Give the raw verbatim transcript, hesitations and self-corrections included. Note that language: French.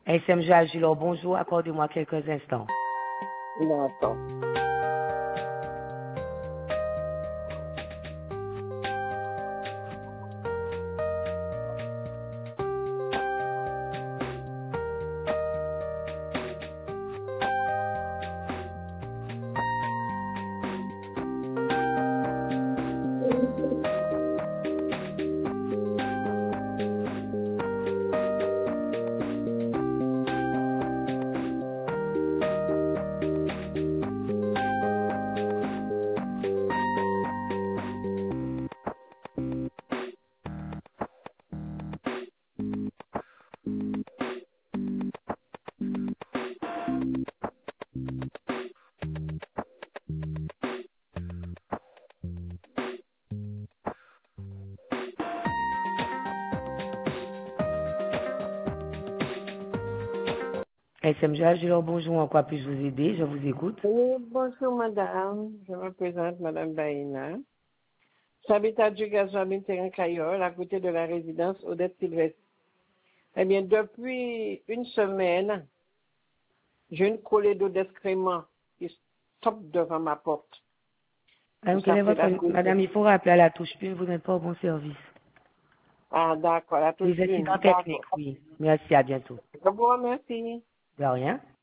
S M J Agilor, bonjour, accordez-moi quelques instants. D'accord. S M J Agilor, bonjour, en quoi puis-je vous aider? Je vous écoute. Oui, bonjour madame. Je me présente madame Baïna. J'habite du Gazoine Terrain Caillol, à côté de la résidence Odette Sylvestre. Eh bien, depuis une semaine, j'ai une collée d'eau d'excrément qui stoppe devant ma porte. Madame, quel Ça est fait la votre... touche. Madame, il faut rappeler à la touche une, vous n'êtes pas au bon service. Ah, d'accord, la touche Les une. incidents D'accord. techniques, oui. Merci, à bientôt. Je vous remercie. De rien.